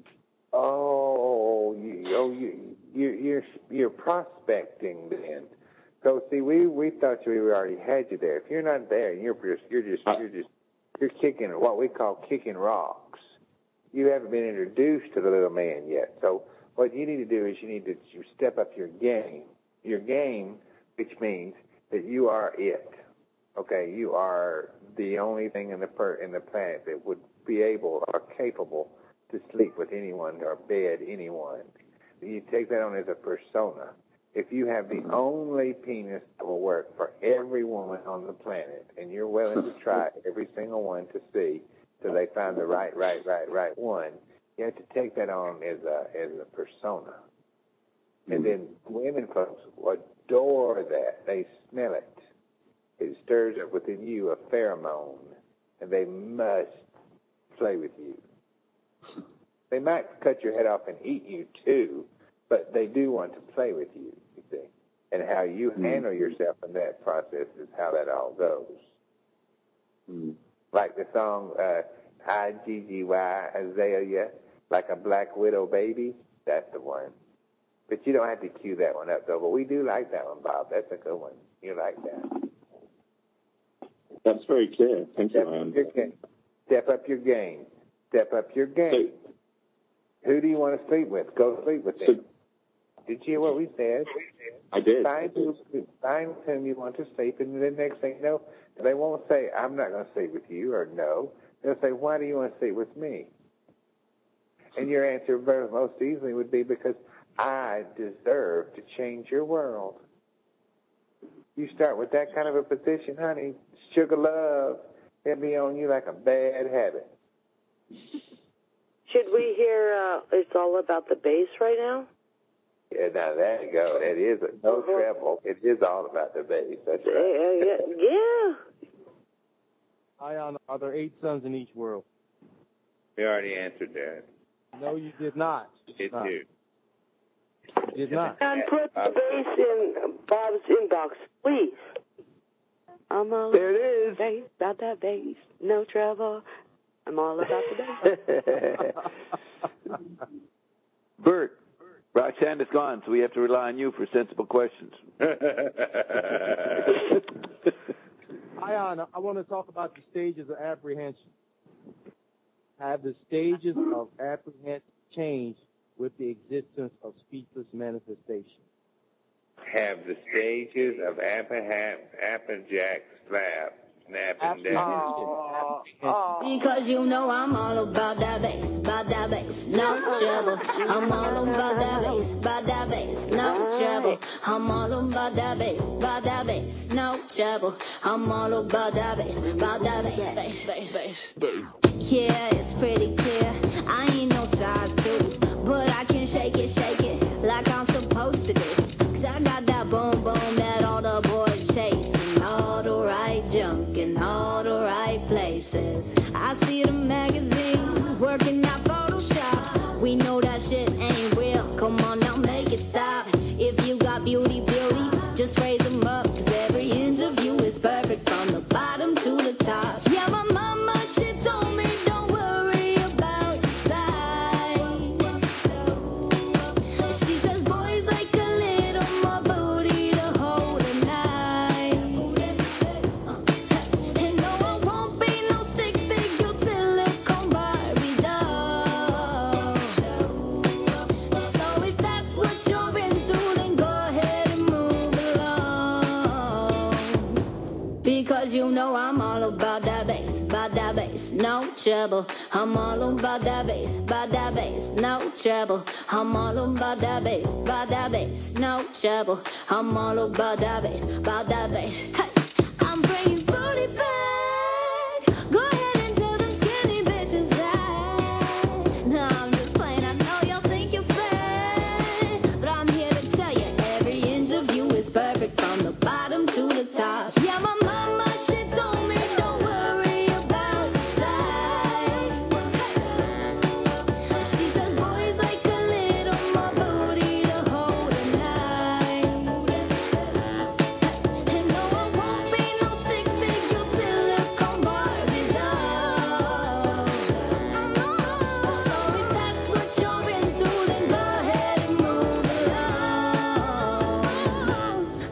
Oh, you, oh, you, you, you're you're prospecting then. So see, we we thought we already had you there. If you're not there, you're just you're just you're just you're kicking what we call kicking rocks. You haven't been introduced to the little man yet. So what you need to do is you need to you step up your game. Your game, which means that you are it. Okay, you are the only thing in the per, in the planet that would be able or capable to sleep with anyone or bed anyone. You take that on as a persona. If you have the only penis that will work for every woman on the planet, and you're willing to try every single one to see till they find the right, right, right, right one, you have to take that on as a as a persona. And then women, folks, adore that. They smell it. It stirs up within you a pheromone, and they must play with you. They might cut your head off and eat you, too, but they do want to play with you, you see. And how you mm. handle yourself in that process is how that all goes. Mm. Like the song uh, I G G Y, Azalea, like a black widow baby, that's the one. But you don't have to cue that one up, though. But we do like that one, Bob. That's a good one. You like that. That's very clear. Thank Step you, Ion. Up your game. Step up your game. Step up your game. So, who do you want to sleep with? Go sleep with them. So, did you hear what we said? I did. Find who, find whom you want to sleep, and the next thing you know, they won't say, I'm not going to sleep with you, or no. They'll say, why do you want to sleep with me? And your answer very most easily would be, because I deserve to change your world. You start with that kind of a position, honey, sugar love, it'll be on you like a bad habit. Should we hear uh, It's All About the Bass right now? Yeah, now there you go. It is a, no uh-huh. treble. It is all about the bass. That's right. Yeah. yeah. Ion, are there eight suns in each world? We already answered that. No, you did not. You did not. You did not. And put the bass in Bob's inbox, please. I'm all there it is. Bass, about that bass. No trouble. I'm all about the bass. Bert, Roxanne is gone, so we have to rely on you for sensible questions. Ion, I want to talk about the stages of apprehension. Have the stages of apprehension changed with the existence of speechless manifestation? Have the stages of apahap, apajack, slap, snap, and down. Oh, oh. Because you know I'm all about that bass, about that bass, no trouble. I'm all about that bass, about that bass, no trouble. I'm all about that bass, about that bass, no trouble. I'm all about that bass, about that bass, bass, bass, bass. Yeah, it's pretty clear. I ain't no size two, but I can shake it, shake it like I'm supposed to do. Cause I got that boom boom that all the boys chase, and all the right junk in all the right places. I see the magazines working out Photoshop. We know that shit ain't real. Come on now, make it stop. If you got beauty, beauty, just raise them up. Cause every inch of you is perfect from the bottom to the top. Yeah, my mama, she told me don't worry about your size. She says boys like a little more booty to hold at night. And no, I won't be no stick figure silicone Barbie doll. So if that's what you're into, then go ahead and move along. Because you know I'm all about that bass, about that bass, no trouble. I'm all about that bass, about that bass, no trouble. I'm all about that bass, about that bass, no trouble. I'm all about that bass, about that bass. Hey, I'm bringing booty back.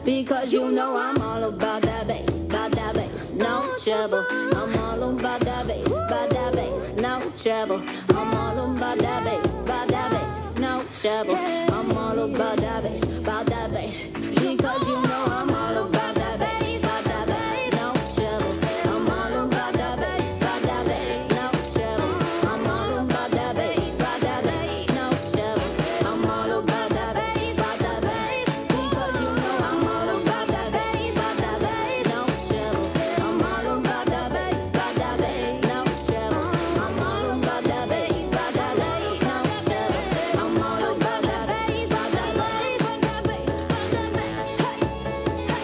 Because you know I'm all about that bass, about that bass, no trouble. I'm all about that bass, about that bass, no trouble. I'm all about that bass, about that bass, no trouble. I'm all about that bass, about that bass. Because you know I'm all about that bass, about that bass, no trouble. I'm all about that bass, about that bass, no trouble. I'm all about that bass, about that bass, no trouble. I'm all about that bass, about that bass. Because you know I'm all about that bass, about that bass, no trouble. I'm all about that bass, about that bass, no trouble. I'm all about that bass, about that bass, no trouble. I'm all about that bass, about that bass, about that bass, about that bass.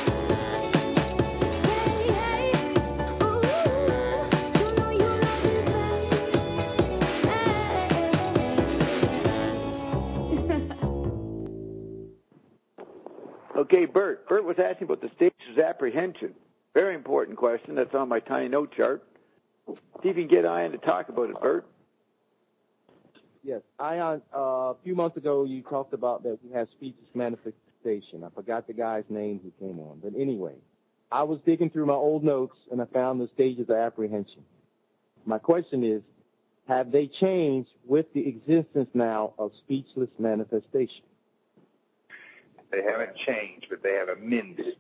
Hey, hey, ooh, you know you love this bass. Okay, Bert. Bert was asking about the stages of apprehension. Very important question. That's on my tiny note chart. See if you can get Ian to talk about it, Bert. Yes, Ion, uh, a few months ago you talked about that we have speechless manifestation. I forgot the guy's name who came on. But anyway, I was digging through my old notes and I found the stages of apprehension. My question is, have they changed with the existence now of speechless manifestation? They haven't changed, but they have amended.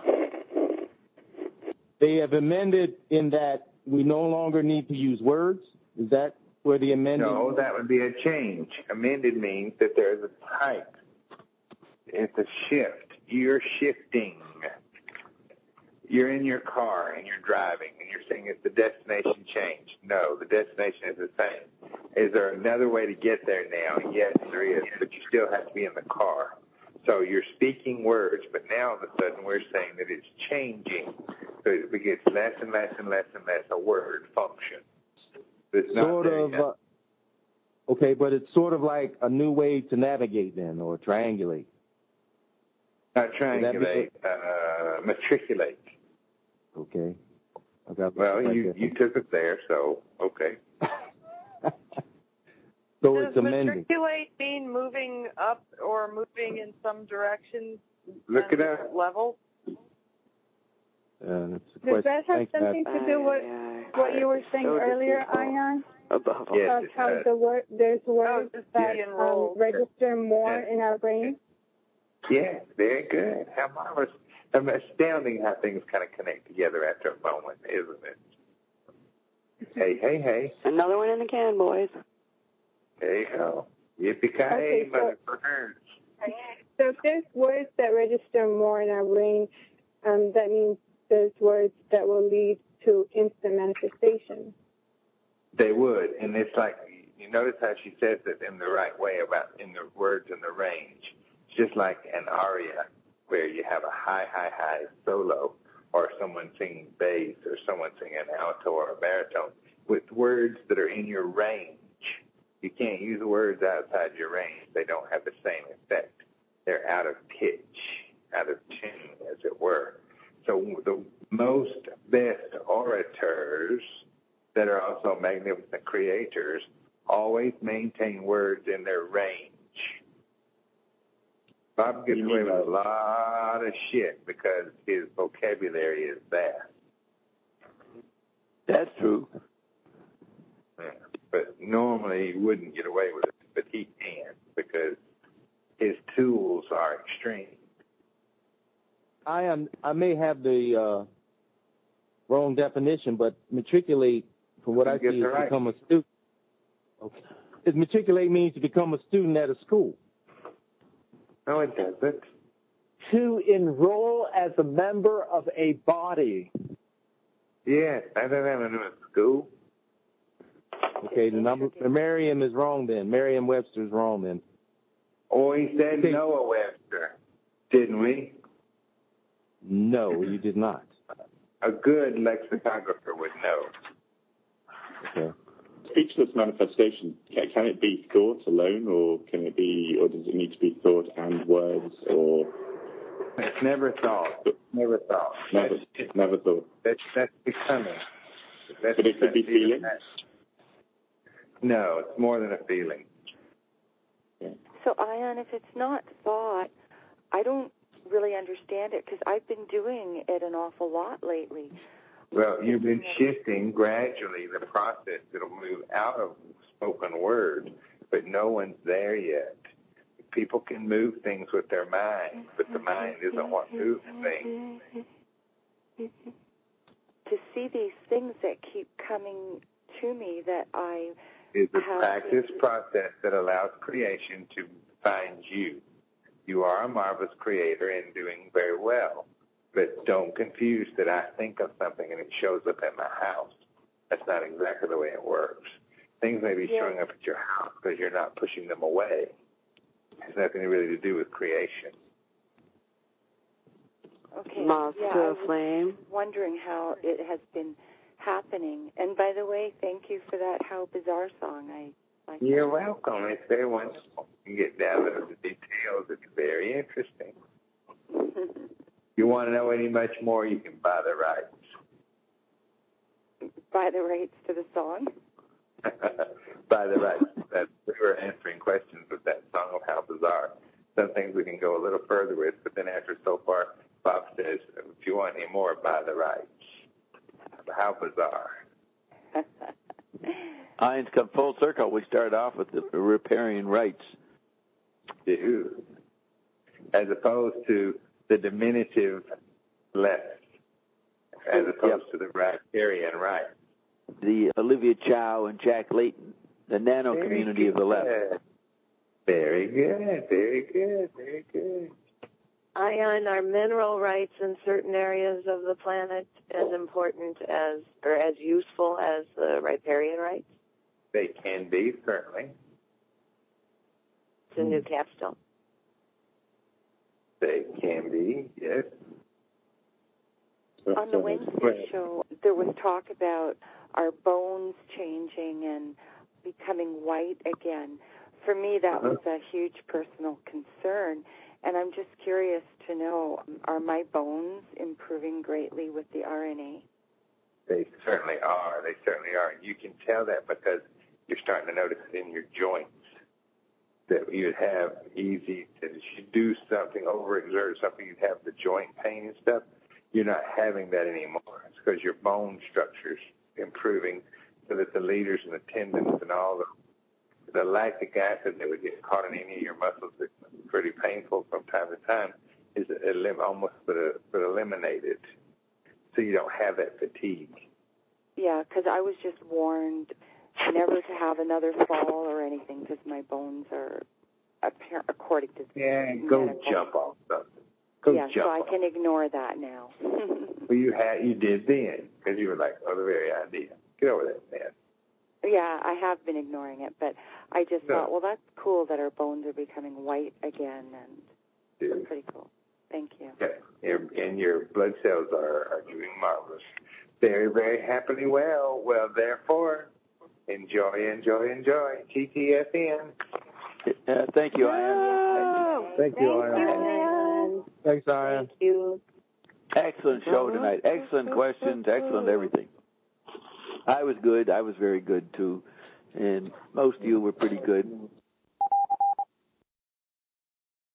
They have amended in that we no longer need to use words? Is that where the amendment? No, that would be a change. Amended means that there's a type. It's a shift. You're shifting. You're in your car and you're driving and you're saying, is the destination changed? No, the destination is the same. Is there another way to get there now? Yes, there is, but you still have to be in the car. So you're speaking words, but now all of a sudden we're saying that it's changing. So it gets less and less and less and less a word function. It's not Sort there of, yet. uh, okay, but it's sort of like a new way to navigate then, or triangulate. Not triangulate, uh, matriculate. Okay. I got Well, right you, there. you took it there, so okay. So Does it's amending. matriculate mean moving up or moving in some direction? Look and it up. Level? Uh, that's a Does question. that have Thanks, something Matt. to do with what you were saying So earlier, deceitful. Ion? Above all. Yes, About it how does. the word, there's words just that be um, enrolled. register more Yeah. in our brain? Yeah, very good. How marvelous. Um, astounding how things kind of connect together after a moment, isn't it? Hey, hey, hey. Another one in the can, boys. There you go. Yippee-ki-yay, Okay, so- motherfuckers. So if there's words that register more in our brain, um, that means there's words that will lead to instant manifestation. They would, and it's like, you notice how she says it in the right way about in the words in the range. It's just like an aria where you have a high, high, high solo, or someone singing bass, or someone singing an alto or a baritone, with words that are in your range. You can't use words outside your range. They don't have the same effect. They're out of pitch, out of tune, as it were. So the most best orators that are also magnificent creators always maintain words in their range. Bob gets away with a lot of shit because his vocabulary is vast. That's true. Yeah. But normally he wouldn't get away with it, but he can because his tools are extreme. I am. I may have the uh, wrong definition, but matriculate, from what I see, Get is the right. become a student. Okay. Is matriculate means to become a student at a school? No, it doesn't. To enroll as a member of a body. Yes, I don't have to do with school. Okay, the number the Merriam is wrong then. Merriam-Webster is wrong then. Oh, he said Okay. Noah Webster, didn't we? No, you did not. A good lexicographer would know. Okay. Speechless manifestation, can, can it be thought alone, or can it be, or does it need to be thought and words, or It's never thought. Never thought. never, That's, never thought? that's, that's becoming. That's, But it could be that's even feeling? that. No, it's more than a feeling. So, Ion, if it's not thought, I don't really understand it because I've been doing it an awful lot lately. Well, you've been shifting gradually the process that'll move out of spoken word, but no one's there yet. People can move things with their mind, but the mind isn't what moves things. To see these things that keep coming to me that I is a have practice process that allows creation to find you. You are a marvelous creator and doing very well, but don't confuse that I think of something and it shows up at my house. That's not exactly the way it works. Things may be yeah. showing up at your house because you're not pushing them away. It has nothing really to do with creation. Okay. Moth yeah, to I a was flame. wondering how it has been happening. And by the way, thank you for that How Bizarre song. I like You're that. welcome. It's very wonderful. You can get down to the details. It's very interesting. If you want to know any much more, you can buy the rights. Buy the rights to the song? Buy the rights. That, we were answering questions with that song of How Bizarre. Some things we can go a little further with, but then after so far, Bob says, if you want any more, buy the rights. How Bizarre. Iron's come full circle. We started off with the riparian rights. Dude. As opposed to the diminutive left, as opposed yep. to the riparian right. The Olivia Chow and Jack Layton, the nano very community good. Of the left. Very good, very good, very good. Ion, are mineral rights in certain areas of the planet as important as, or as useful as the riparian rights? They can be, certainly. It's a new capstone. They can be, yes. On the Wednesday show, there was talk about our bones changing and becoming white again. For me, that uh-huh. was a huge personal concern. And I'm just curious to know, are my bones improving greatly with the R N A? They certainly are. They certainly are. You can tell that because you're starting to notice it in your joints. That you'd have easy, if you do something, overexert something, you'd have the joint pain and stuff. You're not having that anymore. It's because your bone structure's improving so that the leaders and the tendons and all the the lactic acid that would get caught in any of your muscles that's pretty painful from time to time is elim- almost but, uh, but eliminated. So you don't have that fatigue. Yeah, because I was just warned never to have another fall or anything because my bones are, apparent, according to yeah, go medical. jump off something. Go yeah, jump so I off. can ignore that now. Well, you had, you did then because you were like, oh, the very idea. Get over that, man. Yeah, I have been ignoring it, but I just no. thought, well, that's cool that our bones are becoming white again, and Dude. That's pretty cool. Thank you. Yeah, your, and your blood cells are, are doing marvelous. Very, very happily well. Well, therefore, enjoy, enjoy, enjoy. T T F N. Uh, thank you, Ian. Thank you, Thank Ian. you, Thanks, Ian. Thank you. Excellent show tonight. Excellent questions. Excellent everything. I was good. I was very good, too. And most of you were pretty good.